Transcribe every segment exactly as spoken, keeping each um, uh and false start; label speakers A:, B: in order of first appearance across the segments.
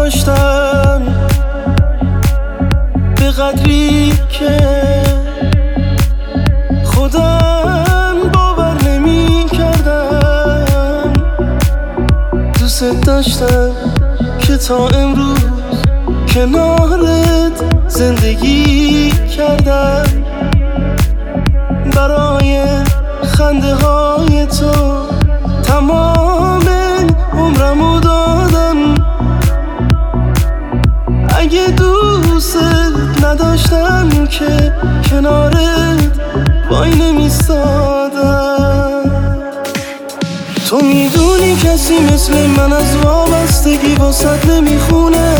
A: نداشتم به قدری که خودم باور نمی کردم. دوست داشتم که تا امروز کنارت زندگی کردم. برای خنده های تو تمام عمرمو دادم. اگه دوست نداشتم که کنارت وای نمیستادم. تو میدونی کسی مثل من از وابستگی واسط نمیخونه.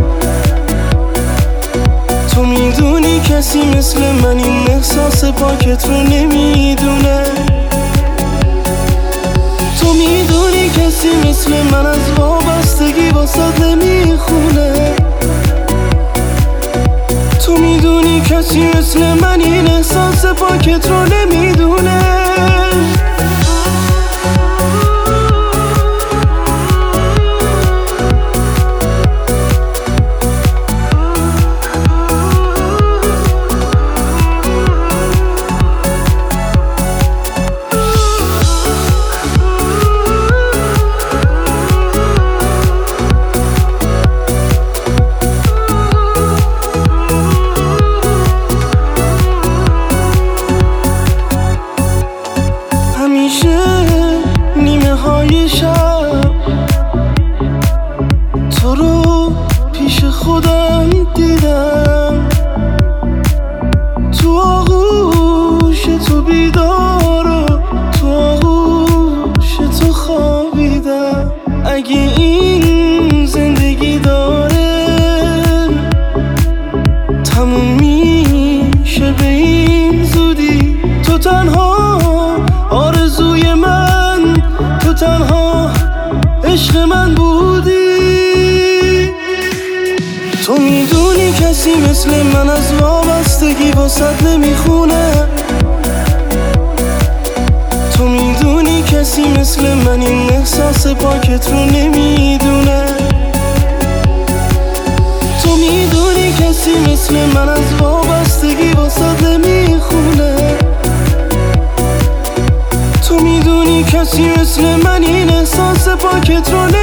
A: تو میدونی کسی مثل من این احساس پاکت رو نمیدونه. تو میدونی کسی مثل من از وابستگی واسط نمیخونه. تو میدونی کسی مثل من این احساس پاکت رو نمیدونه. نیمه های شب تو رو پیش خودم دیدم. تو آغوش تو بیدار و تو آغوش تو خوابیدم. اگه این زندگی داره تموم میشه به این زودی. تو تنها آرزوی من، تو تنها عشق من بودی. تو میدونی کسی مثل من از وابستگی واسط نمیخونه. تو میدونی کسی مثل من این احساس پاکت رو نمیدونه. تو میدونی کسی مثل من از وابستگی واسط نمیخونه. تو میدونی کسی مثل من این احساس پاکت رو